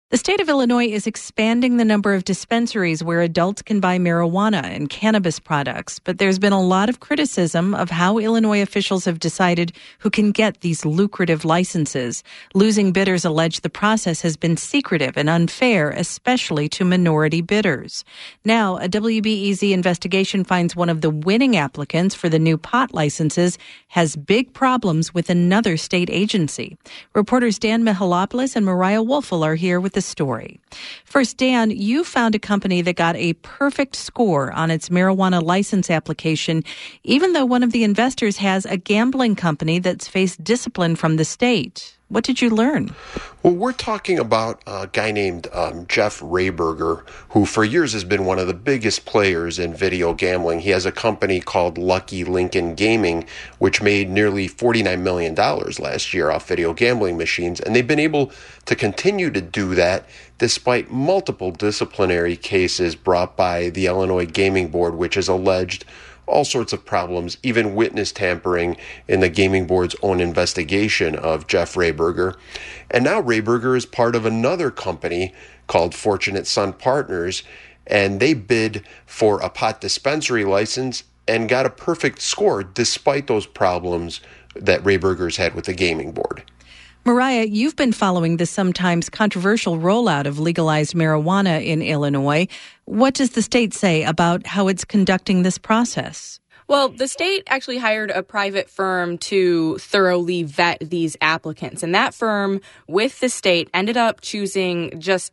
The state of Illinois is expanding the number of dispensaries where adults can buy marijuana and cannabis products, but there's been a lot of criticism of how Illinois officials have decided who can get these lucrative licenses. Losing bidders allege the process has been secretive and unfair, especially to minority bidders. Now, a WBEZ investigation finds one of the winning applicants for the new pot licenses has big problems with another state agency. Reporters Dan Mihalopoulos and Mariah Woelfel are here with the story. First, Dan, you found a company that got a perfect score on its marijuana license application, even though one of the investors has a gambling company that's faced discipline from the state. What did you learn? Well, we're talking about a guy named Jeff Rehberger, who for years has been one of the biggest players in video gambling. He has a company called Lucky Lincoln Gaming, which made nearly $49 million last year off video gambling machines. And they've been able to continue to do that despite multiple disciplinary cases brought by the Illinois Gaming Board, which has alleged all sorts of problems, even witness tampering in the Gaming Board's own investigation of Jeff Rehberger. And now Rehberger is part of another company called Fortunate Son Partners, and they bid for a pot dispensary license and got a perfect score despite those problems that Rehberger's had with the Gaming Board. Mariah, you've been following the sometimes controversial rollout of legalized marijuana in Illinois. What does the state say about how it's conducting this process? Well, the state actually hired a private firm to thoroughly vet these applicants. And that firm, with the state, ended up choosing just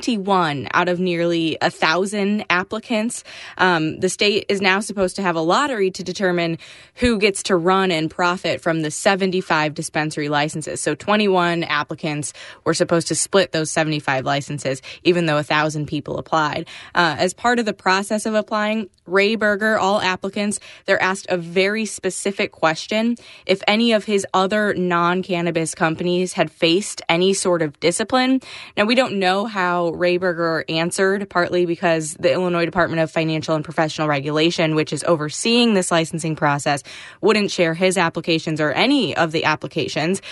21 out of nearly 1,000 applicants. The state is now supposed to have a lottery to determine who gets to run and profit from the 75 dispensary licenses. So 21 applicants were supposed to split those 75 licenses, even though 1,000 people applied. As part of the process of applying, Rehberger, all applicants, they're asked a very specific question: if any of his other non-cannabis companies had faced any sort of discipline. Now, we don't know how Rehberger answered, partly because the Illinois Department of Financial and Professional Regulation, which is overseeing this licensing process, wouldn't share his applications or any of the applications.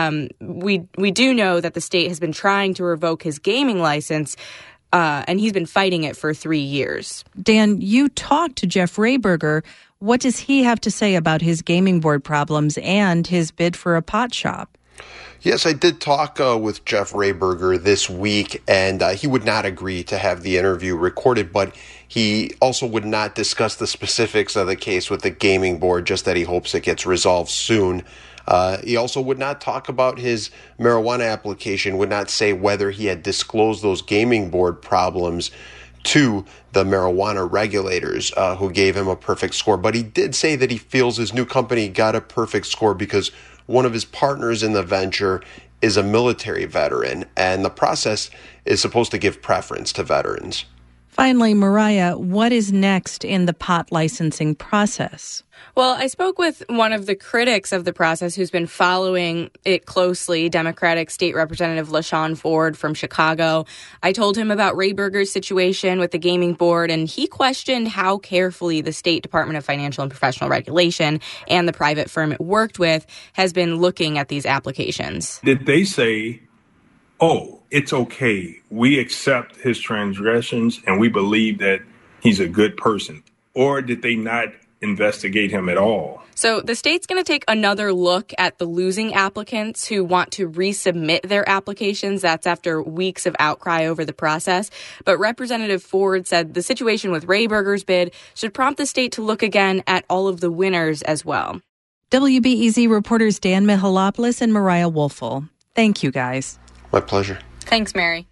We do know that the state has been trying to revoke his gaming license, and he's been fighting it for 3 years. Dan, you talked to Jeff Rehberger. What does he have to say about his gaming board problems and his bid for a pot shop? Yes, I did talk with Jeff Rehberger this week, and he would not agree to have the interview recorded, but he also would not discuss the specifics of the case with the Gaming Board, just that he hopes it gets resolved soon. He also would not talk about his marijuana application, would not say whether he had disclosed those Gaming Board problems to the marijuana regulators who gave him a perfect score. But he did say that he feels his new company got a perfect score because one of his partners in the venture is a military veteran, and the process is supposed to give preference to veterans. Finally, Mariah, what is next in the pot licensing process? Well, I spoke with one of the critics of the process who's been following it closely, Democratic State Representative LaShawn Ford from Chicago. I told him about Rehberger's situation with the Gaming Board, and he questioned how carefully the State Department of Financial and Professional Regulation and the private firm it worked with has been looking at these applications. Did they say, oh, it's okay, we accept his transgressions and we believe that he's a good person? Or did they not investigate him at all? So the state's going to take another look at the losing applicants who want to resubmit their applications. That's after weeks of outcry over the process. But Representative Ford said the situation with Rehberger's bid should prompt the state to look again at all of the winners as well. WBEZ reporters Dan Mihalopoulos and Mariah Woelfel. Thank you, guys. My pleasure. Thanks, Mary.